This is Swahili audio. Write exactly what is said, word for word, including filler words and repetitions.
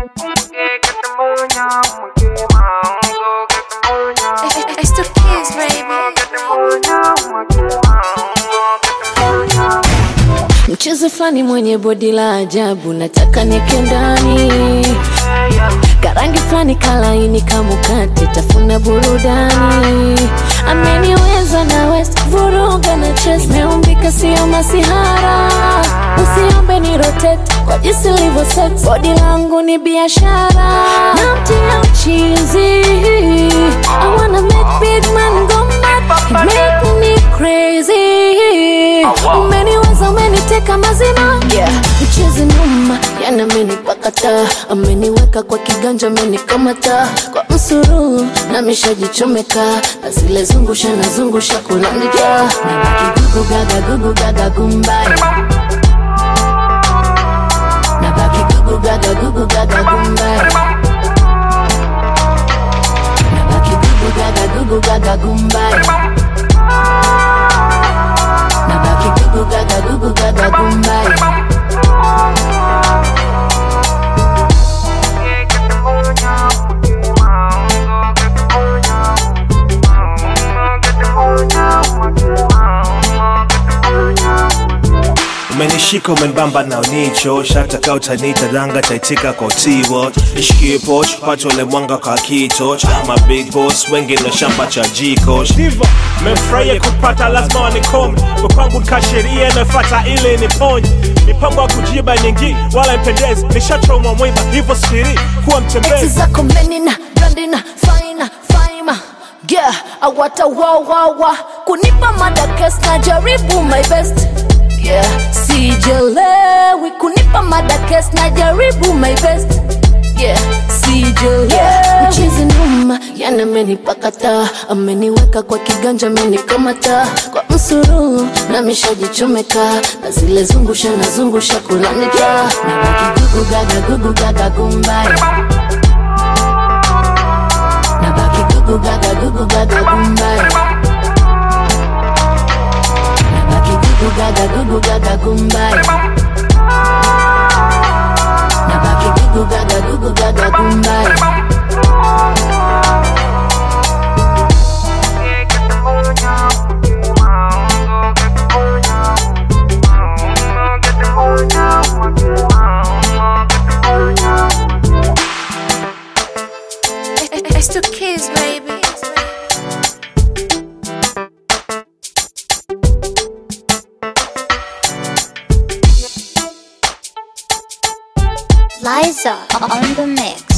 It's the kids, baby. Mchezo flani mwenye body la ajabu, nataka nieke ndani. Karangi flani kalaini kamukate, tafuna burudani. Ameniweza na West, vuruga na chest. Nimeumbika sio masihara, usiombe ni rotate kwa jinsi livyo set. Body langu ni biashara, namtia uchizi. I wanna make big man go mad, you make me crazy. Umeniweza, umeniteka mazima, yeah. Mchezi numa, yana menipakata. Ameniweka kwa kiganja, amenikamata kwa msuru, na mishajichomeka. Na zile zungusha na zungusha kulandika. Nabaki gugu gaga gugu gaga gumbai. Nabaki gugu gaga gugu gaga gumbai. Nabaki gugu gaga gugu gaga gumbai. Nabaki gugu gaga gugu gaga gumbai. Umenishika umenibamba na unicho. Shata ka utanita danga taitika kwa utiwo. Nishikie poch, pato le mwanga kwa kitoch. I'm a big boss, wengi na shamba cha jiko. Diva, memfraie kupata lazima wanikome. Mpangu nkashiria nefata ile niponye. Mipango wa kujiba nyingi, wala mpendezi. Nishatroma mwiba, hivo spiri, kuwa mtembezi. Exi zako menina, brandina, faina, faima. Yeah, awata wow wow wow. Kunipa madakes na jaribu my best. Yeah, sijelewi kunipa madakes na jaribu my best. Yeah, sijelewi, yeah. Mchizi numa, yana menipakata. Ameniweka kwa kiganja, amenikamata kwa msuru, na mishajichomeka. Na zile zungusha na zungusha kulandika. Nabaki gugu gaga gugu gaga gumbai. Nabaki gugu gaga gugu gaga gumbai. Gugu gaga gugu gaga gumbai. Nabaki gugu gaga gugu gaga gumbai. It's the kids, baby. Liza on the mix.